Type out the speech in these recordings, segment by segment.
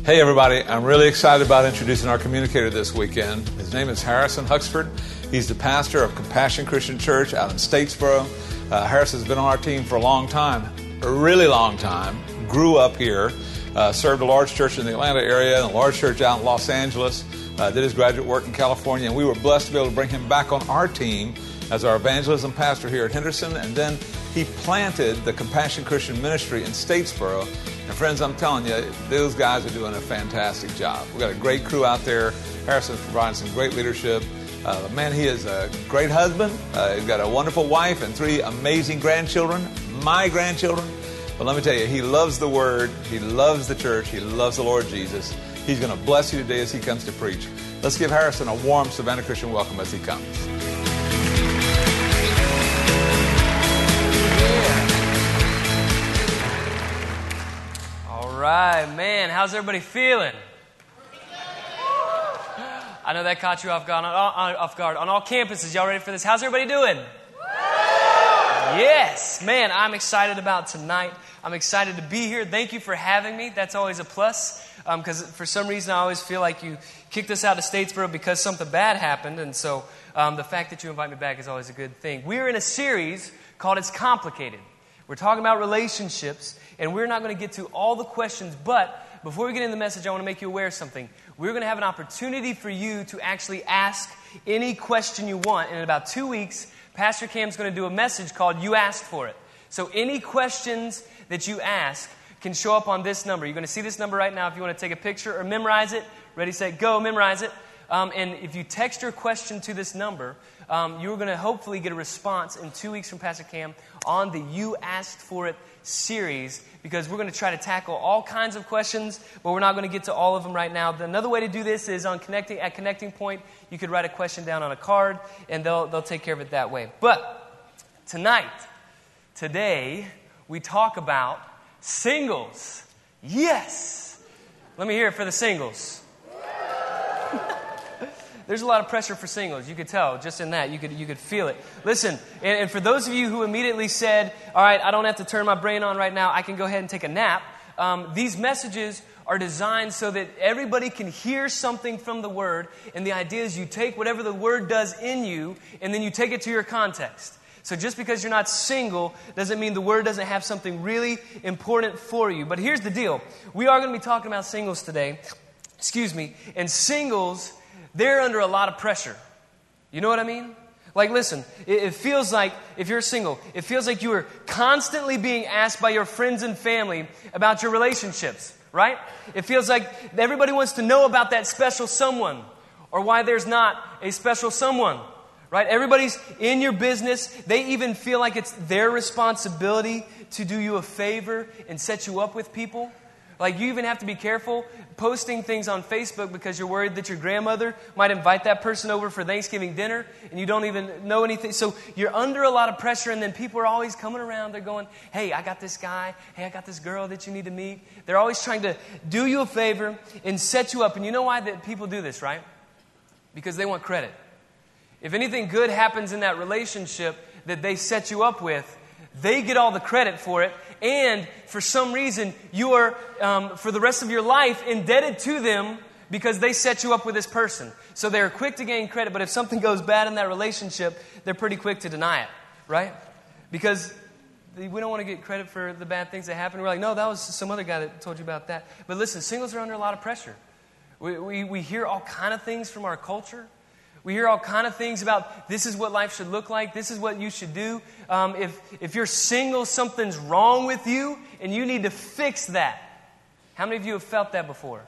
Hey everybody, I'm really excited about introducing our communicator this weekend. His name is Harrison Huxford. He's the pastor of Compassion Christian Church out in Statesboro. Harrison's been on our team for a long time, a really long time. Grew up here, served a large church in the Atlanta area and a large church out in Los Angeles. Did his graduate work in California, and we were blessed to be able to bring him back on our team as our evangelism pastor here at Henderson. And then he planted the Compassion Christian Ministry in Statesboro. And friends, I'm telling you, those guys are doing a fantastic job. We've got a great crew out there. Harrison's providing some great leadership. Man, he is a great husband. He's got a wonderful wife and 3 amazing grandchildren, my grandchildren. But let me tell you, he loves the Word. He loves the church. He loves the Lord Jesus. He's going to bless you today as he comes to preach. Let's give Harrison a warm Savannah Christian welcome as he comes. All right, man, how's everybody feeling? I know that caught you off guard on all campuses. Y'all ready for this? How's everybody doing? Yes, man, I'm excited about tonight. I'm excited to be here. Thank you for having me. That's always a plus, because for some reason I always feel like you kicked us out of Statesboro because something bad happened, and so the fact that you invite me back is always a good thing. We're in a series called It's Complicated. We're talking about relationships, and we're not going to get to all the questions, but before we get into the message, I want to make you aware of something. We're going to have an opportunity for you to actually ask any question you want. And in about 2 weeks, Pastor Cam's going to do a message called You Asked For It. So any questions that you ask can show up on this number. You're going to see this number right now if you want to take a picture or memorize it. Ready, set, go, memorize it. And if you text your question to this number, you're going to hopefully get a response in 2 weeks from Pastor Cam on the You Asked For It series, because we're going to try to tackle all kinds of questions, but we're not going to get to all of them right now. Another way to do this is at Connecting Point, you could write a question down on a card, and they'll take care of it that way. But today, we talk about singles. Yes! Let me hear it for the singles. There's a lot of pressure for singles. You could tell just in that. You could feel it. Listen, and for those of you who immediately said, all right, I don't have to turn my brain on right now. I can go ahead and take a nap. These messages are designed so that everybody can hear something from the Word. And the idea is you take whatever the Word does in you, and then you take it to your context. So just because you're not single doesn't mean the Word doesn't have something really important for you. But here's the deal. We are going to be talking about singles today. And singles, they're under a lot of pressure. You know what I mean? Like, listen, it feels like, if you're single, it feels like you are constantly being asked by your friends and family about your relationships, right? It feels like everybody wants to know about that special someone, or why there's not a special someone, right? Everybody's in your business. They even feel like it's their responsibility to do you a favor and set you up with people. Like, you even have to be careful posting things on Facebook because you're worried that your grandmother might invite that person over for Thanksgiving dinner and you don't even know anything. So you're under a lot of pressure, and then people are always coming around. They're going, hey, I got this guy. Hey, I got this girl that you need to meet. They're always trying to do you a favor and set you up. And you know why that people do this, right? Because they want credit. If anything good happens in that relationship that they set you up with, they get all the credit for it, and for some reason, you are, for the rest of your life, indebted to them because they set you up with this person. So they're quick to gain credit, but if something goes bad in that relationship, they're pretty quick to deny it, right? Because we don't want to get credit for the bad things that happen. We're like, no, that was some other guy that told you about that. But listen, singles are under a lot of pressure. We hear all kind of things from our culture. We hear all kind of things about this is what life should look like. This is what you should do. If you're single, something's wrong with you, and you need to fix that. How many of you have felt that before?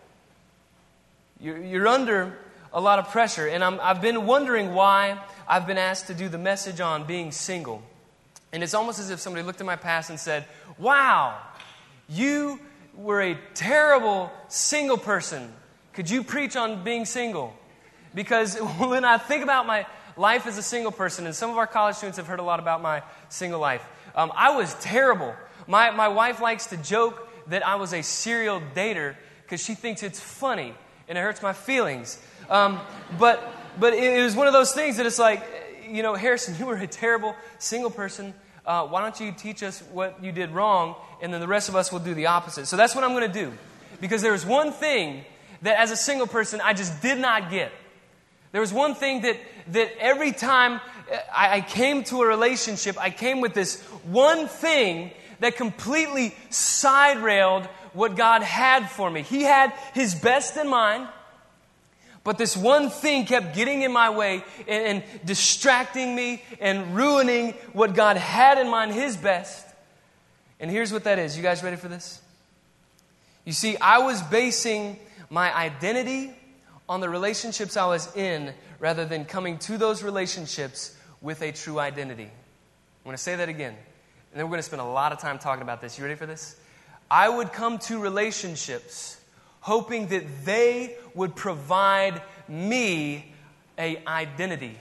You're under a lot of pressure, and I've been wondering why I've been asked to do the message on being single. And it's almost as if somebody looked at my past and said, wow, you were a terrible single person. Could you preach on being single? Because when I think about my life as a single person, and some of our college students have heard a lot about my single life, I was terrible. My wife likes to joke that I was a serial dater because she thinks it's funny and it hurts my feelings. But it was one of those things that it's like, you know, Harrison, you were a terrible single person. Why don't you teach us what you did wrong, and then the rest of us will do the opposite. So that's what I'm going to do. because there was one thing that as a single person I just did not get. There was one thing that every time I came to a relationship, I came with this one thing that completely side-railed what God had for me. He had His best in mind, but this one thing kept getting in my way and distracting me and ruining what God had in mind, His best. And here's what that is. You guys ready for this? You see, I was basing my identity on the relationships I was in rather than coming to those relationships with a true identity. I'm going to say that again. And then we're going to spend a lot of time talking about this. You ready for this? I would come to relationships hoping that they would provide me an identity,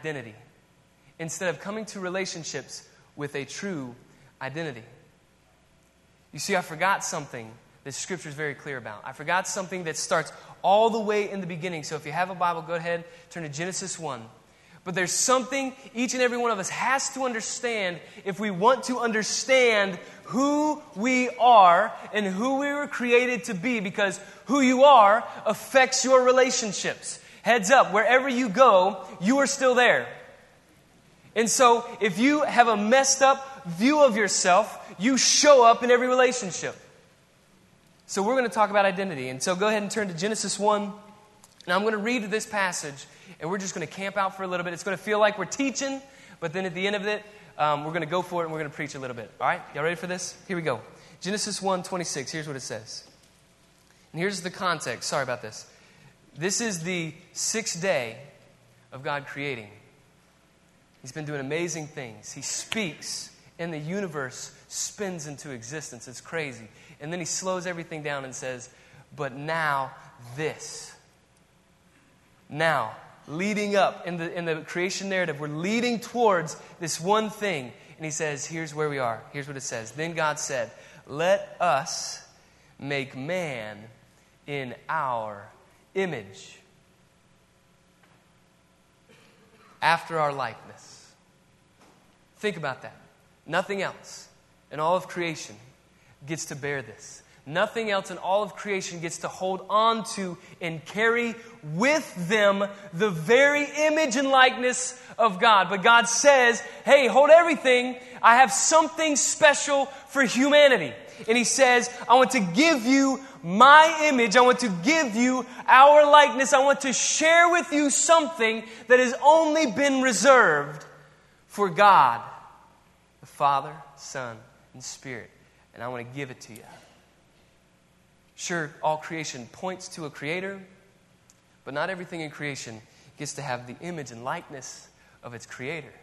instead of coming to relationships with a true identity. You see, I forgot something that Scripture is very clear about. I forgot something that starts all the way in the beginning. So if you have a Bible, go ahead, turn to Genesis 1. But there's something each and every one of us has to understand if we want to understand who we are and who we were created to be, because who you are affects your relationships. Heads up, wherever you go, you are still there. And so if you have a messed up view of yourself, you show up in every relationship. So we're going to talk about identity. And so go ahead and turn to Genesis 1. And I'm going to read this passage, and we're just going to camp out for a little bit. It's going to feel like we're teaching, but then at the end of it, we're going to go for it, and we're going to preach a little bit. All right? Y'all ready for this? Here we go. Genesis 1:26. Here's what it says. And here's the context. Sorry about this. This is the 6th day of God creating. He's been doing amazing things. He speaks, and the universe spins into existence. It's crazy. And then He slows everything down and says, but now this. Now, leading up in the creation narrative, we're leading towards this one thing. And He says, here's where we are. Here's what it says. Then God said, let us make man in our image, after our likeness. Think about that. Nothing else in all of creation gets to bear this. Nothing else in all of creation gets to hold on to and carry with them the very image and likeness of God. But God says, hey, hold everything. I have something special for humanity. And He says, I want to give you my image. I want to give you our likeness. I want to share with you something that has only been reserved for God, the Father, Son, and Spirit. And I want to give it to you. Sure, all creation points to a creator, but not everything in creation gets to have the image and likeness of its creator.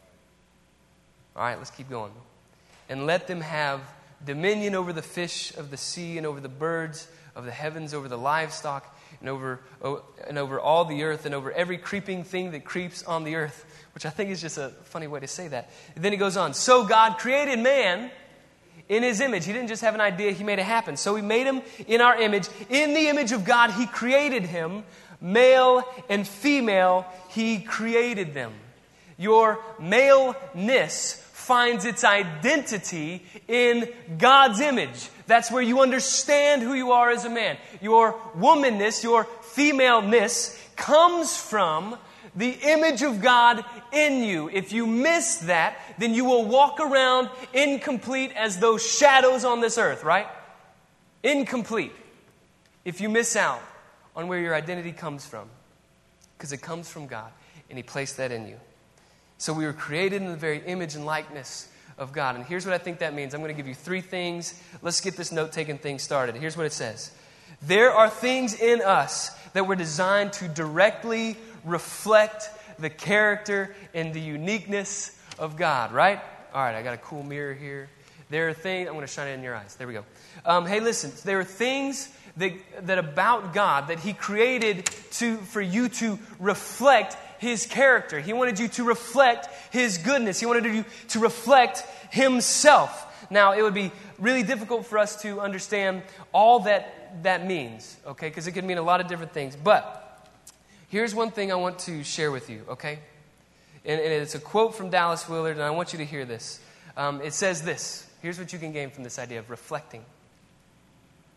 All right, let's keep going. And let them have dominion over the fish of the sea and over the birds of the heavens, over the livestock, and over all the earth, and over every creeping thing that creeps on the earth, which I think is just a funny way to say that. And then He goes on, so God created man in His image. He didn't just have an idea, He made it happen. So He made him in our image. In the image of God, He created him. Male and female, He created them. Your maleness finds its identity in God's image. That's where you understand who you are as a man. Your womanness, your femaleness, comes from the image of God in you. If you miss that, then you will walk around incomplete as those shadows on this earth, right? Incomplete. If you miss out on where your identity comes from. Because it comes from God, and He placed that in you. So we were created in the very image and likeness of God. And here's what I think that means. I'm going to give you 3 things. Let's get this note-taking thing started. Here's what it says. There are things in us that were designed to directly reflect the character and the uniqueness of God, right? All right, I got a cool mirror here. There are things, I'm going to shine it in your eyes. There we go. Hey, listen, there are things that about God that He created for you to reflect His character. He wanted you to reflect His goodness. He wanted you to reflect Himself. Now, it would be really difficult for us to understand all that means, okay? Because it could mean a lot of different things. But here's one thing I want to share with you, okay? And it's a quote from Dallas Willard, and I want you to hear this. It says this. Here's what you can gain from this idea of reflecting.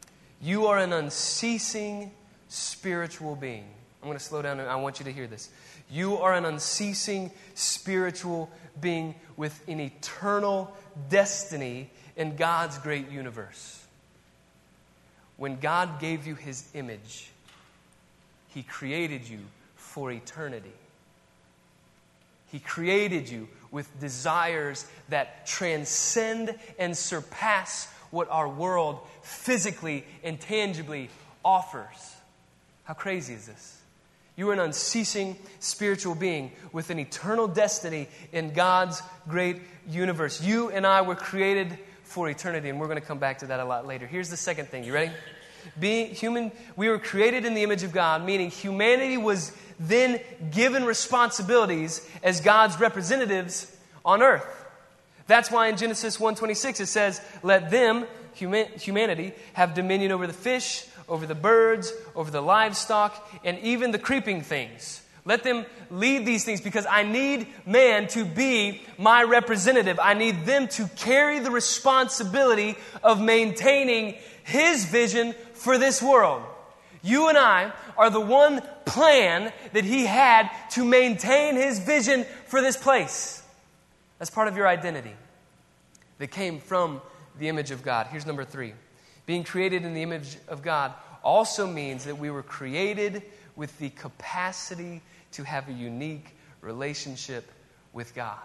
You are an unceasing spiritual being. I'm going to slow down and I want you to hear this. You are an unceasing spiritual being with an eternal destiny in God's great universe. When God gave you His image, He created you for eternity. He created you with desires that transcend and surpass what our world physically and tangibly offers. How crazy is this? You are an unceasing spiritual being with an eternal destiny in God's great universe. You and I were created for eternity, and we're going to come back to that a lot later. Here's the second thing. You ready? Being human, we were created in the image of God, meaning humanity was then given responsibilities as God's representatives on earth. That's why in Genesis 1:26 it says, let them, humanity, have dominion over the fish, over the birds, over the livestock, and even the creeping things. Let them lead these things because I need man to be my representative. I need them to carry the responsibility of maintaining His vision for this world. You and I are the one plan that He had to maintain His vision for this place. That's part of your identity that came from the image of God. Here's number 3. Being created in the image of God also means that we were created with the capacity to have a unique relationship with God.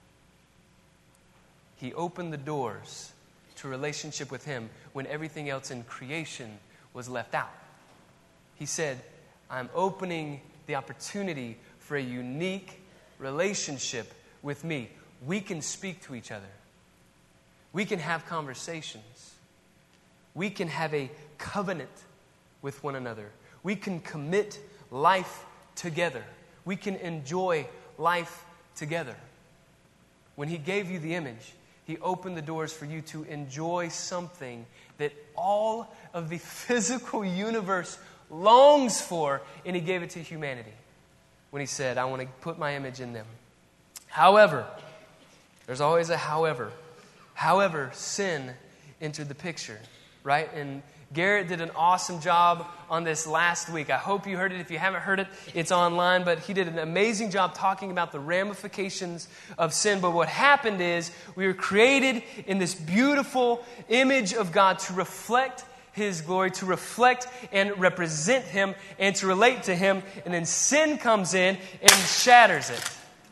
He opened the doors to relationship with Him when everything else in creation was left out. He said, I'm opening the opportunity for a unique relationship with me. We can speak to each other. We can have conversations. We can have a covenant with one another. We can commit life together. We can enjoy life together. When He gave you the image, He opened the doors for you to enjoy something that all of the physical universe longs for, and He gave it to humanity when He said, I want to put my image in them. However, there's always a however. However, sin entered the picture, right? And Garrett did an awesome job on this last week. I hope you heard it. If you haven't heard it, it's online. But he did an amazing job talking about the ramifications of sin. But what happened is we were created in this beautiful image of God to reflect His glory, to reflect and represent Him, and to relate to Him. And then sin comes in and shatters it.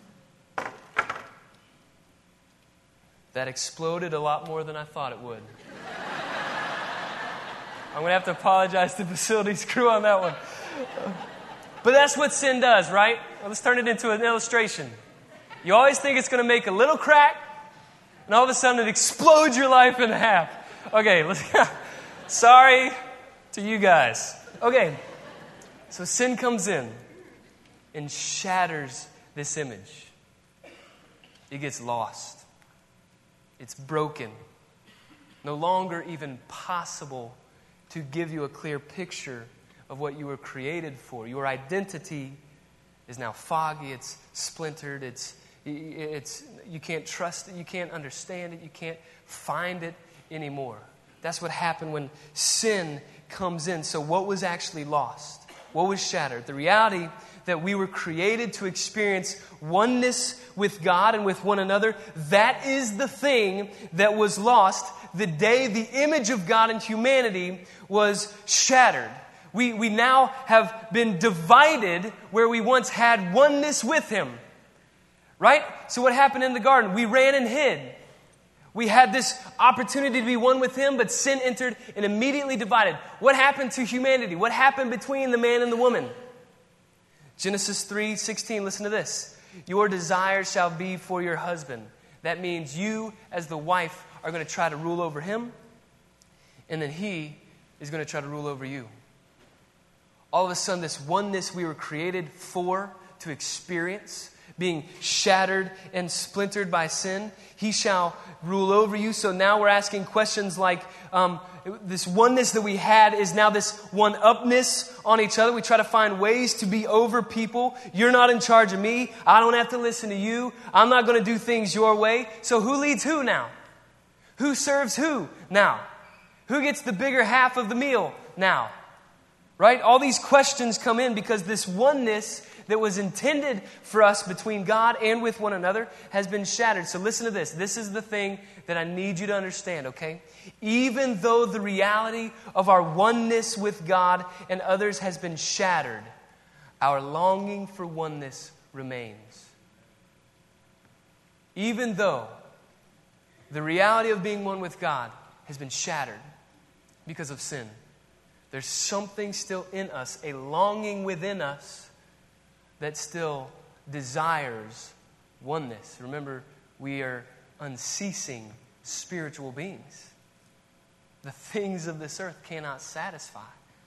That exploded a lot more than I thought it would. I'm going to have to apologize to the facilities crew on that one. But that's what sin does, right? Well, let's turn it into an illustration. You always think it's going to make a little crack, and all of a sudden it explodes your life in half. Okay, sorry to you guys. Okay, so sin comes in and shatters this image. It gets lost. It's broken. No longer even possible to give you a clear picture of what you were created for. Your identity is now foggy. It's splintered. It's you can't trust it. You can't understand it. You can't find it anymore. That's what happened when sin comes in. So what was actually lost? What was shattered? The reality that we were created to experience oneness with God and with one another. That is the thing that was lost the day the image of God in humanity was shattered. We now have been divided where we once had oneness with Him. Right? So what happened in the garden? We ran and hid. We had this opportunity to be one with Him, but sin entered and immediately divided. What happened to humanity? What happened between the man and the woman? Genesis 3:16, listen to this. Your desire shall be for your husband. That means you, as the wife, are going to try to rule over him, and then he is going to try to rule over you. All of a sudden, this oneness we were created for, to experience, being shattered and splintered by sin, He shall rule over you. So now we're asking questions like, this oneness that we had is now this one-upness on each other. We try to find ways to be over people. You're not in charge of me. I don't have to listen to you. I'm not going to do things your way. So who leads who now? Who serves who now? Who gets the bigger half of the meal now? Right? All these questions come in because this oneness that was intended for us between God and with one another has been shattered. So listen to this. This is the thing that I need you to understand, okay? Even though the reality of our oneness with God and others has been shattered, our longing for oneness remains. Even though the reality of being one with God has been shattered because of sin, there's something still in us, a longing within us that still desires oneness. Remember, we are unceasing spiritual beings. The things of this earth cannot satisfy.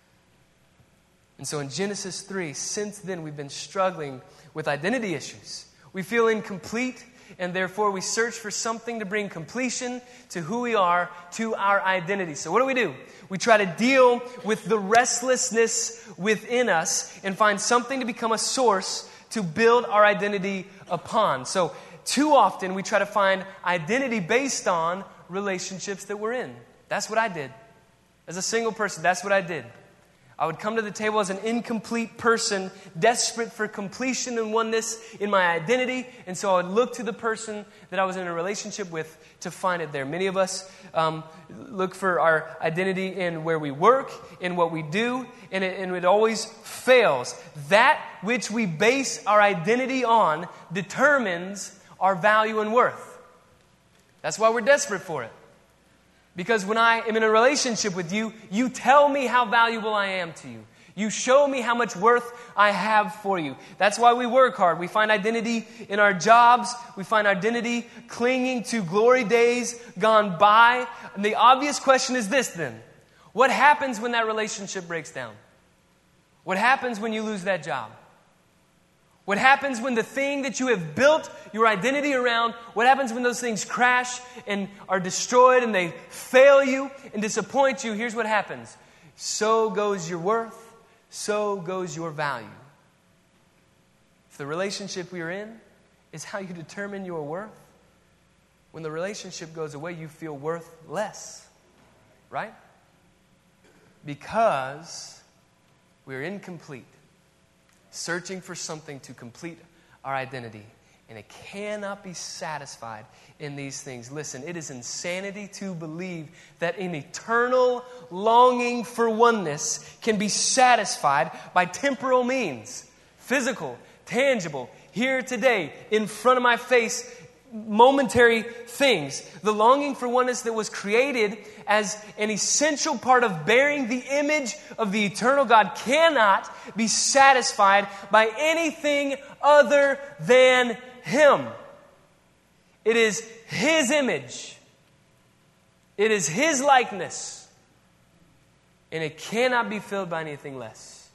And so in Genesis 3, since then we've been struggling with identity issues. We feel incomplete, and therefore we search for something to bring completion to who we are, to our identity. So what do? We try to deal with the restlessness within us and find something to become a source to build our identity upon. So too often we try to find identity based on relationships that we're in. That's what I did. As a single person, that's what I did. I would come to the table as an incomplete person, desperate for completion and oneness in my identity. And so I would look to the person that I was in a relationship with to find it there. Many of us look for our identity in where we work, in what we do, and it always fails. That which we base our identity on determines our value and worth. That's why we're desperate for it. Because when I am in a relationship with you, you tell me how valuable I am to you. You show me how much worth I have for you. That's why we work hard. We find identity in our jobs. We find identity clinging to glory days gone by. And the obvious question is this then. What happens when that relationship breaks down? What happens when you lose that job? What happens when the thing that you have built your identity around, what happens when those things crash and are destroyed and they fail you and disappoint you? Here's what happens. So goes your worth, so goes your value. If the relationship we are in is how you determine your worth, when the relationship goes away, you feel worth less, right? Because we're incomplete. Searching for something to complete our identity. And it cannot be satisfied in these things. Listen, it is insanity to believe that an eternal longing for oneness can be satisfied by temporal means. Physical, tangible, here today, in front of my face, momentary things. The longing for oneness that was created as an essential part of bearing the image of the eternal God cannot be satisfied by anything other than Him. It is His image. It is His likeness. And it cannot be filled by anything less.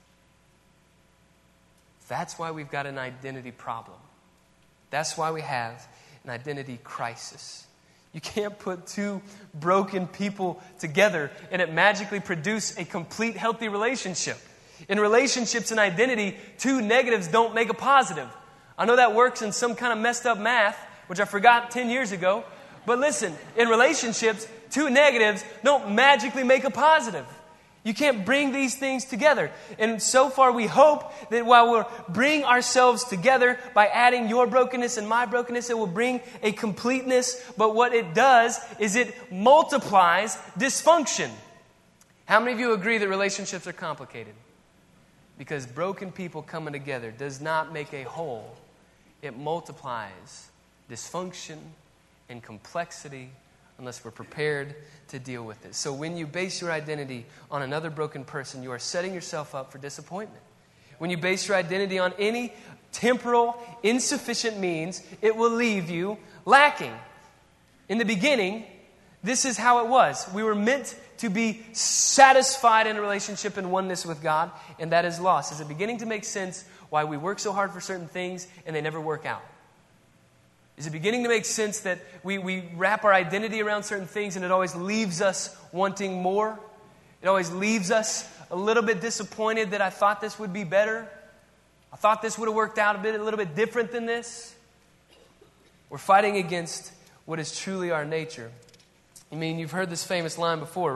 That's why we've got an identity problem. That's why we have an identity crisis. You can't put two broken people together and it magically produce a complete healthy relationship. In relationships and identity, two negatives don't make a positive. I know that works in some kind of messed up math, which I forgot 10 years ago. But listen, in relationships, two negatives don't magically make a positive. You can't bring these things together. And so far we hope that while we'll bring ourselves together by adding your brokenness and my brokenness, it will bring a completeness. But what it does is it multiplies dysfunction. How many of you agree that relationships are complicated? Because broken people coming together does not make a whole. It multiplies dysfunction and complexity unless we're prepared to deal with it. So when you base your identity on another broken person, you are setting yourself up for disappointment. When you base your identity on any temporal, insufficient means, it will leave you lacking. In the beginning, this is how it was. We were meant to be satisfied in a relationship and oneness with God, and that is lost. Is it beginning to make sense why we work so hard for certain things and they never work out? Is it beginning to make sense that we wrap our identity around certain things and it always leaves us wanting more? It always leaves us a little bit disappointed that I thought this would be better. I thought this would have worked out a little bit different than this. We're fighting against what is truly our nature. I mean, you've heard this famous line before, right?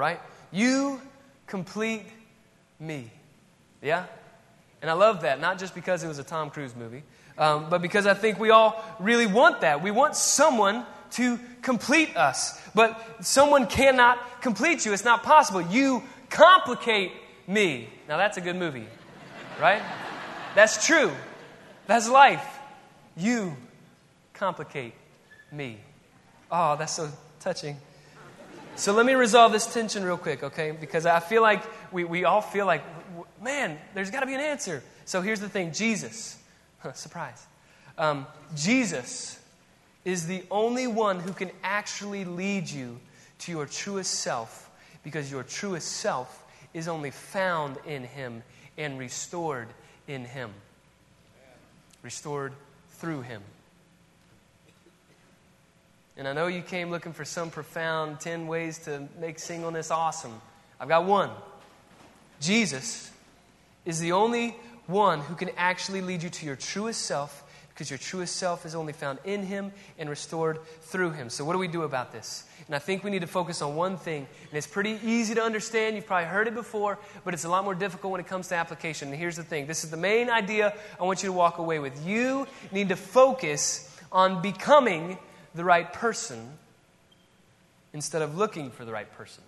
You complete me. Yeah? And I love that, not just because it was a Tom Cruise movie, but because I think we all really want that. We want someone to complete us. But someone cannot complete you. It's not possible. You complicate me. Now that's a good movie, right? That's true. That's life. You complicate me. Oh, that's so touching. So let me resolve this tension real quick, okay? Because I feel like we all feel like, man, there's got to be an answer. So here's the thing. Jesus, surprise. Jesus is the only one who can actually lead you to your truest self, because your truest self is only found in Him and restored in Him. Restored through Him. And I know you came looking for some profound 10 ways to make singleness awesome. I've got one. Jesus is the only one who can actually lead you to your truest self, because your truest self is only found in Him and restored through Him. So what do we do about this? And I think we need to focus on one thing. And it's pretty easy to understand. You've probably heard it before, but it's a lot more difficult when it comes to application. And here's the thing. This is the main idea I want you to walk away with. You need to focus on becoming the right person instead of looking for the right person.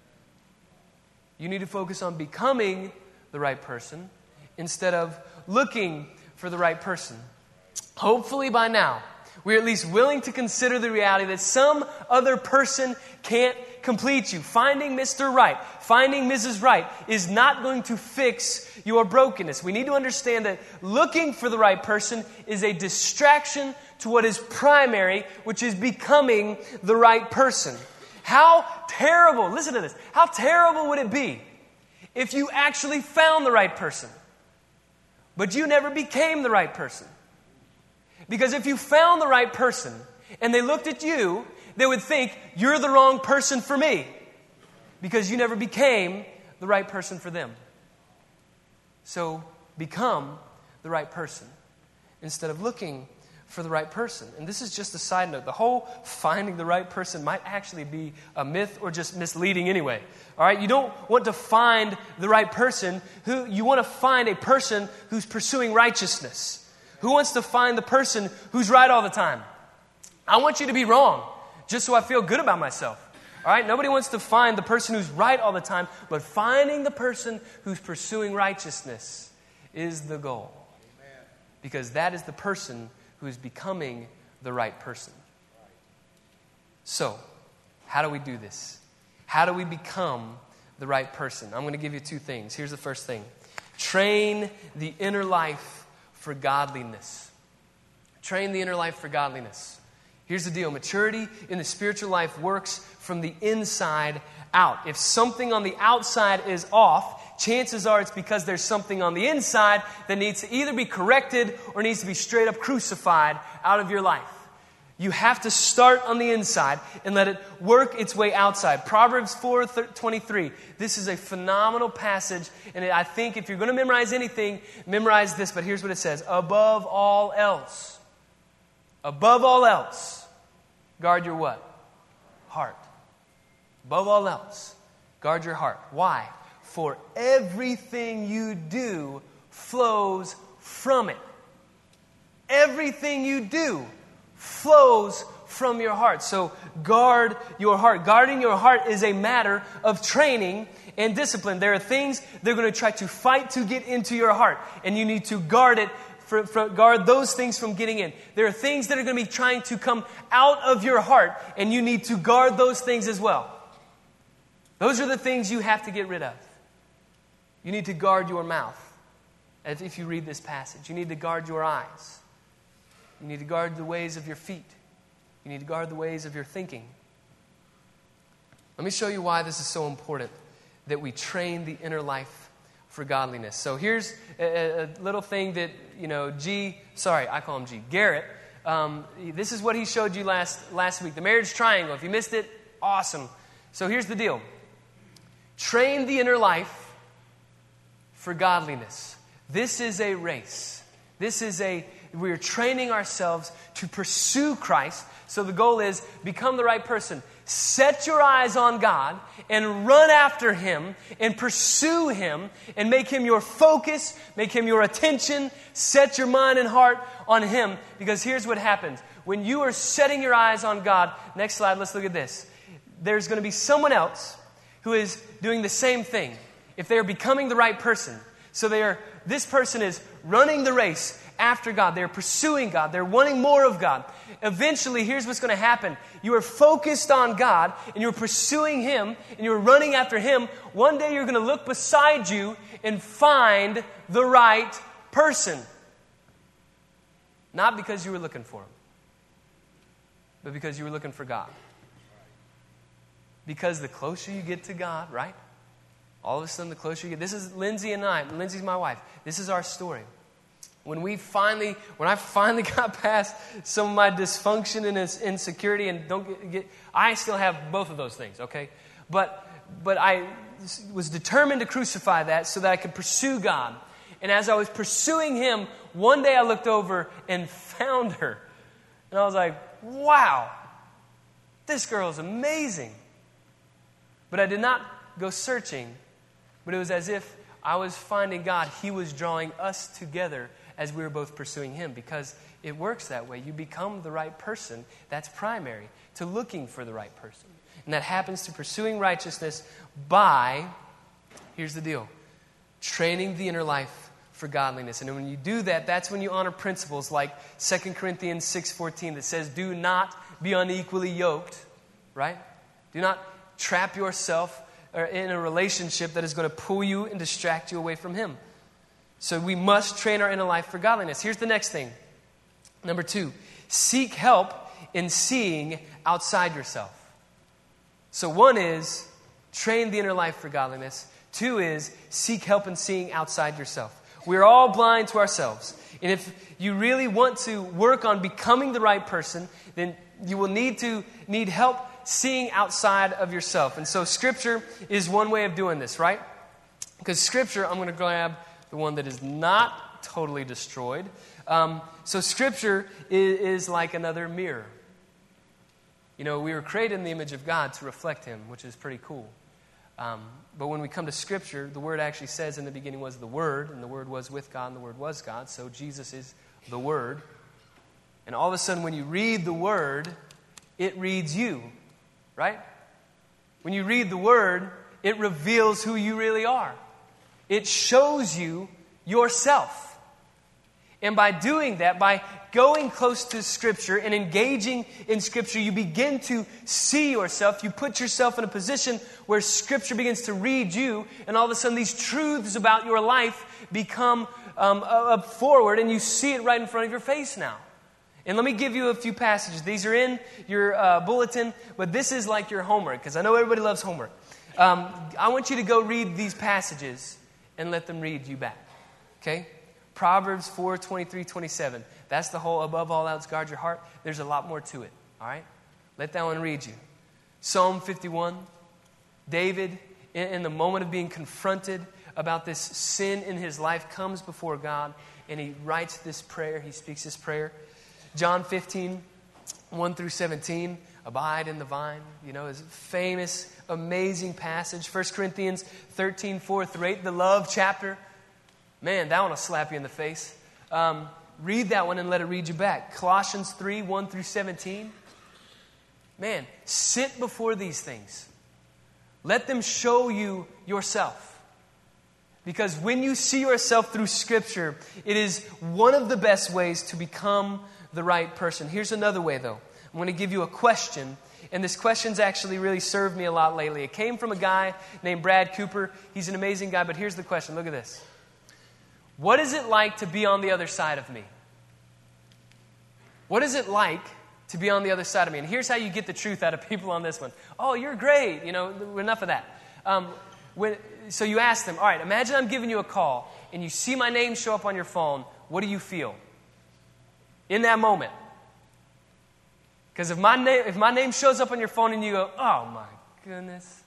You need to focus on becoming the right person instead of looking for the right person. Hopefully by now, we're at least willing to consider the reality that some other person can't complete you. Finding Mr. Right, finding Mrs. Right is not going to fix your brokenness. We need to understand that looking for the right person is a distraction to what is primary, which is becoming the right person. How terrible, listen to this, how terrible would it be if you actually found the right person, but you never became the right person? Because if you found the right person and they looked at you, they would think, you're the wrong person for me, because you never became the right person for them. So become the right person instead of looking for the right person. And this is just a side note. The whole finding the right person might actually be a myth or just misleading anyway. All right? You don't want to find the right person. You want to find a person who's pursuing righteousness. Who wants to find the person who's right all the time? I want you to be wrong, just so I feel good about myself. All right? Nobody wants to find the person who's right all the time, but finding the person who's pursuing righteousness is the goal. Amen. Because that is the person who is becoming the right person. So, how do we do this? How do we become the right person? I'm going to give you two things. Here's the first thing. Train the inner life for godliness. Train the inner life for godliness. Here's the deal. Maturity in the spiritual life works from the inside out. If something on the outside is off, chances are it's because there's something on the inside that needs to either be corrected or needs to be straight up crucified out of your life. You have to start on the inside and let it work its way outside. Proverbs 4:23. This is a phenomenal passage, and I think if you're going to memorize anything, memorize this. But here's what it says. Above all else, guard your what? Heart. Above all else, guard your heart. Why? For everything you do flows from it. Everything you do flows from your heart. So guard your heart. Guarding your heart is a matter of training and discipline. There are things they're going to try to fight to get into your heart, and you need to guard it. Guard those things from getting in. There are things that are going to be trying to come out of your heart, and you need to guard those things as well. Those are the things you have to get rid of. You need to guard your mouth. As if you read this passage, you need to guard your eyes. You need to guard the ways of your feet. You need to guard the ways of your thinking. Let me show you why this is so important, that we train the inner life for godliness. So here's a little thing that, I call him G. Garrett, this is what he showed you last week. The marriage triangle. If you missed it, awesome. So here's the deal. Train the inner life for godliness. This is a race. We're training ourselves to pursue Christ. So the goal is become the right person. set your eyes on God and run after Him and pursue Him and make Him your focus, make Him your attention, set your mind and heart on Him. Because here's what happens. When you are setting your eyes on God, next slide, let's look at this. There's going to be someone else who is doing the same thing if they are becoming the right person. So this person is running the race after God. They're pursuing God. They're wanting more of God. Eventually, here's what's going to happen. You are focused on God, and you're pursuing Him, and you're running after Him. One day, you're going to look beside you and find the right person. Not because you were looking for Him, but because you were looking for God. Because the closer you get to God, right? All of a sudden, the closer you get. This is Lindsay and I. Lindsay's my wife. This is our story. When I finally got past some of my dysfunction and insecurity, and I still have both of those things, okay? But I was determined to crucify that so that I could pursue God. And as I was pursuing Him, one day I looked over and found her. And I was like, wow, this girl is amazing. But I did not go searching, but it was as if I was finding God. He was drawing us together as we were both pursuing Him, because it works that way. You become the right person. That's primary to looking for the right person. And that happens to pursuing righteousness by, here's the deal, training the inner life for godliness. And when you do that, that's when you honor principles like 2 Corinthians 6:14 that says, do not be unequally yoked, right? Do not trap yourself in a relationship that is going to pull you and distract you away from Him. So we must train our inner life for godliness. Here's the next thing. Number 2, seek help in seeing outside yourself. So 1 is train the inner life for godliness. 2 is seek help in seeing outside yourself. We're all blind to ourselves. And if you really want to work on becoming the right person, then you will need help seeing outside of yourself. And so Scripture is one way of doing this, right? Because Scripture, I'm going to grab the one that is not totally destroyed. So Scripture is like another mirror. You know, we were created in the image of God to reflect Him, which is pretty cool. But when we come to Scripture, the Word actually says in the beginning was the Word, and the Word was with God, and the Word was God. So Jesus is the Word. And all of a sudden, when you read the Word, it reads you, right? When you read the Word, it reveals who you really are. It shows you yourself. And by doing that, by going close to Scripture and engaging in Scripture, you begin to see yourself. You put yourself in a position where Scripture begins to read you, and all of a sudden these truths about your life become up forward, and you see it right in front of your face now. And let me give you a few passages. These are in your bulletin, but this is like your homework, because I know everybody loves homework. I want you to go read these passages and let them read you back. Okay? Proverbs 4:23-27. That's the whole above all else guard your heart. There's a lot more to it. All right? Let that one read you. Psalm 51. David, in the moment of being confronted about this sin in his life, comes before God and he writes this prayer. He speaks this prayer. John 15:1-17. Abide in the vine. You know, is a famous, amazing passage. 1 Corinthians 13:4-8. The love chapter. Man, that one will slap you in the face. Read that one and let it read you back. Colossians 3:1-17. Man, sit before these things. Let them show you yourself. Because when you see yourself through Scripture, it is one of the best ways to become the right person. Here's another way, though. I'm going to give you a question, and this question's actually really served me a lot lately. It came from a guy named Brad Cooper. He's an amazing guy, but here's the question. Look at this. What is it like to be on the other side of me? What is it like to be on the other side of me? And here's how you get the truth out of people on this one. Oh, you're great. You know, enough of that. So you ask them, all right, imagine I'm giving you a call, and you see my name show up on your phone. What do you feel in that moment? Because if my name shows up on your phone and you go, oh my goodness,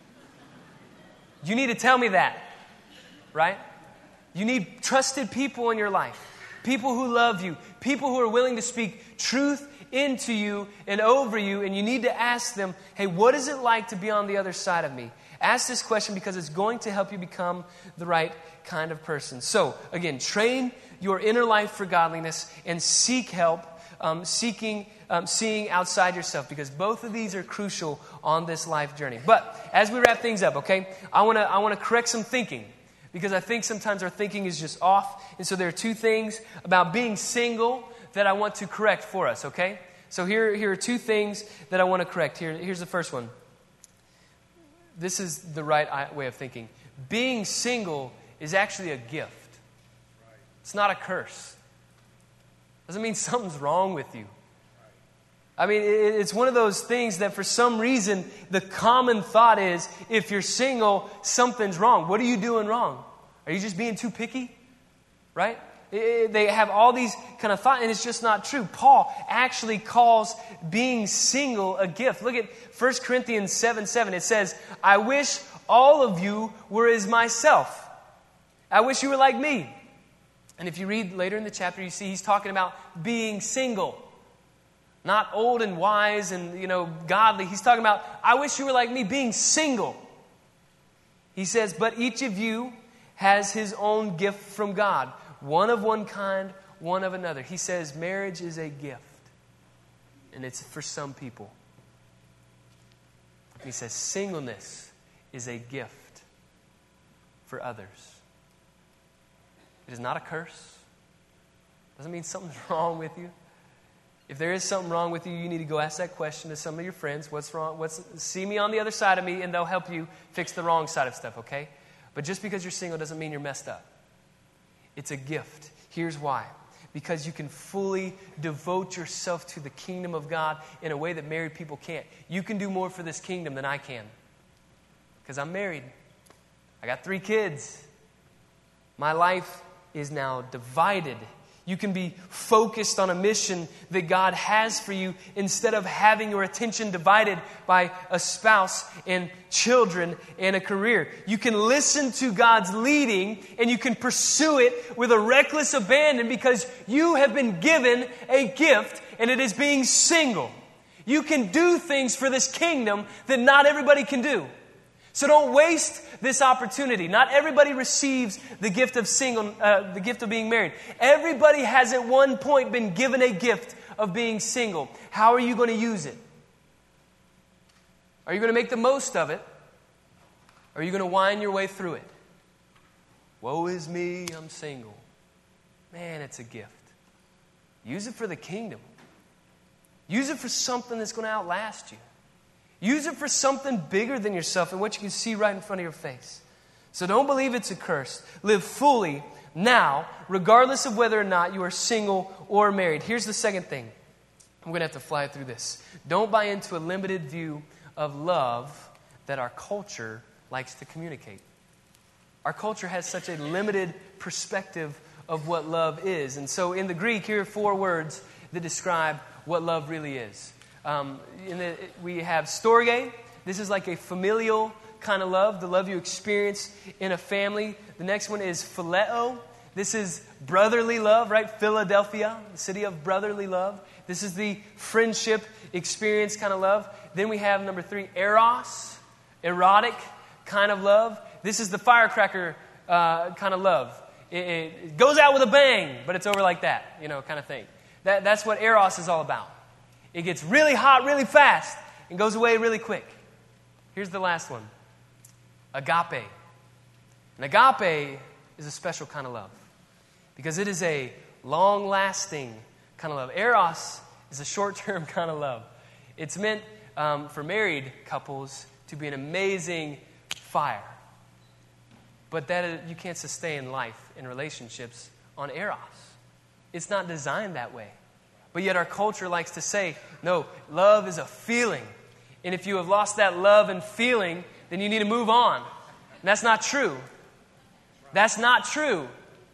you need to tell me that, right? You need trusted people in your life, people who love you, people who are willing to speak truth into you and over you, and you need to ask them, hey, what is it like to be on the other side of me? Ask this question because it's going to help you become the right kind of person. So, again, train your inner life for godliness and seek help, seeing outside yourself, because both of these are crucial on this life journey. But as we wrap things up, okay, I want to correct some thinking, because I think sometimes our thinking is just off. And so there are two things about being single that I want to correct for us, okay? So here are two things that I want to correct. Here's the first one. This is the right way of thinking. Being single is actually a gift. It's not a curse. Doesn't mean something's wrong with you. I mean, it's one of those things that for some reason, the common thought is, if you're single, something's wrong. What are you doing wrong? Are you just being too picky? Right? They have all these kind of thoughts, and it's just not true. Paul actually calls being single a gift. Look at 1 Corinthians 7:7. It says, I wish all of you were as myself. I wish you were like me. And if you read later in the chapter, you see he's talking about being single. Not old and wise and, godly. He's talking about, I wish you were like me, being single. He says, but each of you has his own gift from God. One of one kind, one of another. He says marriage is a gift. And it's for some people. He says singleness is a gift for others. It is not a curse. Doesn't mean something's wrong with you. If there is something wrong with you, you need to go ask that question to some of your friends. What's wrong? See me on the other side of me, and they'll help you fix the wrong side of stuff, okay? But just because you're single doesn't mean you're messed up. It's a gift. Here's why. Because you can fully devote yourself to the kingdom of God in a way that married people can't. You can do more for this kingdom than I can. Because I'm married. I got 3 kids. My life is now divided. You can be focused on a mission that God has for you instead of having your attention divided by a spouse and children and a career. You can listen to God's leading and you can pursue it with a reckless abandon because you have been given a gift, and it is being single. You can do things for this kingdom that not everybody can do. So don't waste this opportunity. Not everybody receives the gift of the gift of being married. Everybody has at one point been given a gift of being single. How are you going to use it? Are you going to make the most of it? Or are you going to wind your way through it? Woe is me, I'm single. Man, it's a gift. Use it for the kingdom. Use it for something that's going to outlast you. Use it for something bigger than yourself and what you can see right in front of your face. So don't believe it's a curse. Live fully now, regardless of whether or not you are single or married. Here's the second thing. I'm going to have to fly through this. Don't buy into a limited view of love that our culture likes to communicate. Our culture has such a limited perspective of what love is. And so in the Greek, here are 4 words that describe what love really is. We have storge. This is like a familial kind of love, the love you experience in a family. The next one is phileo. This is brotherly love, right? Philadelphia, the city of brotherly love. This is the friendship experience kind of love. Then we have number 3, eros, erotic kind of love. This is the firecracker kind of love. It goes out with a bang, but it's over like that, kind of thing. That's what eros is all about. It gets really hot really fast and goes away really quick. Here's the last one. Agape. And agape is a special kind of love because it is a long-lasting kind of love. Eros is a short-term kind of love. It's meant for married couples to be an amazing fire. But you can't sustain life in relationships on eros. It's not designed that way. But yet our culture likes to say, no, love is a feeling. And if you have lost that love and feeling, then you need to move on. And that's not true. That's not true.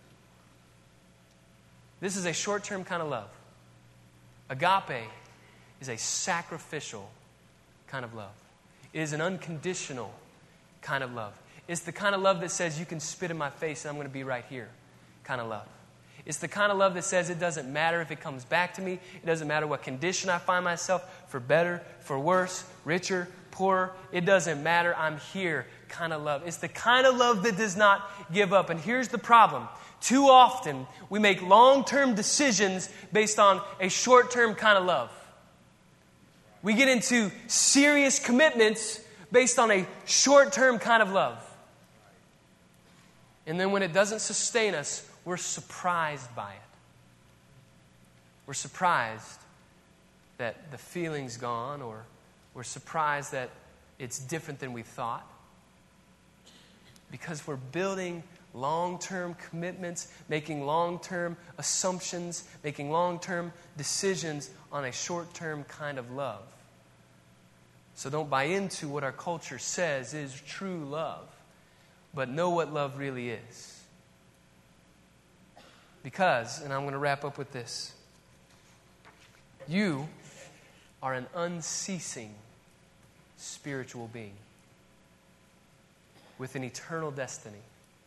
This is a short-term kind of love. Agape is a sacrificial kind of love. It is an unconditional kind of love. It's the kind of love that says you can spit in my face and I'm going to be right here kind of love. It's the kind of love that says it doesn't matter if it comes back to me. It doesn't matter what condition I find myself, for better, for worse, richer, poorer. It doesn't matter. I'm here kind of love. It's the kind of love that does not give up. And here's the problem. Too often, we make long-term decisions based on a short-term kind of love. We get into serious commitments based on a short-term kind of love. And then when it doesn't sustain us, we're surprised by it. We're surprised that the feeling's gone, or we're surprised that it's different than we thought. Because we're building long-term commitments, making long-term assumptions, making long-term decisions on a short-term kind of love. So don't buy into what our culture says is true love, but know what love really is. Because, and I'm going to wrap up with this, you are an unceasing spiritual being with an eternal destiny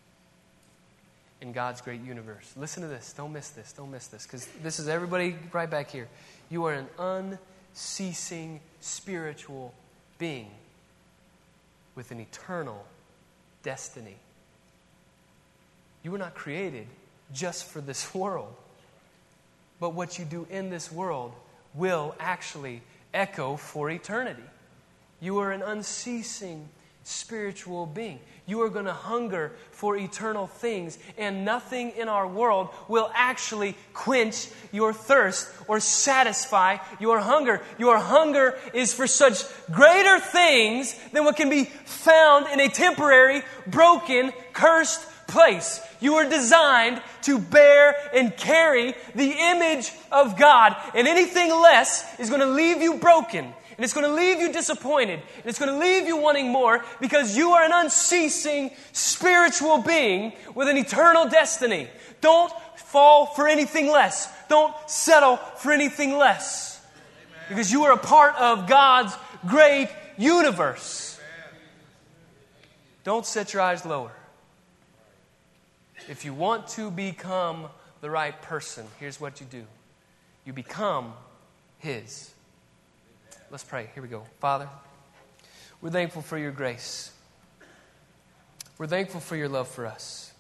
in God's great universe. Listen to this. Don't miss this. Don't miss this. Because this is everybody right back here. You are an unceasing spiritual being with an eternal destiny. You were not created just for this world. But what you do in this world will actually echo for eternity. You are an unceasing spiritual being. You are going to hunger for eternal things, and nothing in our world will actually quench your thirst or satisfy your hunger. Your hunger is for such greater things than what can be found in a temporary, broken, cursed place. You are designed to bear and carry the image of God, and anything less is going to leave you broken. And it's going to leave you disappointed. And it's going to leave you wanting more, because you are an unceasing spiritual being with an eternal destiny. Don't fall for anything less. Don't settle for anything less. Because you are a part of God's great universe. Don't set your eyes lower. If you want to become the right person, here's what you do. You become His. Let's pray. Here we go. Father, we're thankful for your grace. We're thankful for your love for us.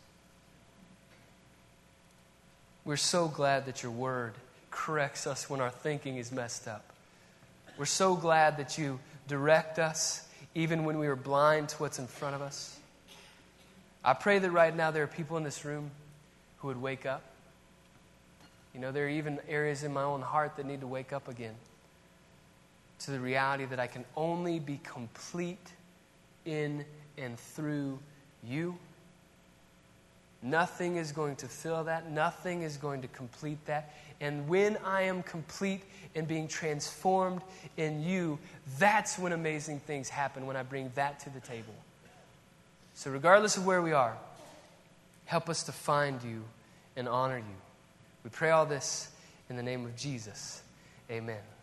We're so glad that your word corrects us when our thinking is messed up. We're so glad that you direct us even when we are blind to what's in front of us. I pray that right now there are people in this room who would wake up. You know, there are even areas in my own heart that need to wake up again to the reality that I can only be complete in and through you. Nothing is going to fill that. Nothing is going to complete that. And when I am complete in being transformed in you, that's when amazing things happen, when I bring that to the table. So regardless of where we are, help us to find you and honor you. We pray all this in the name of Jesus. Amen.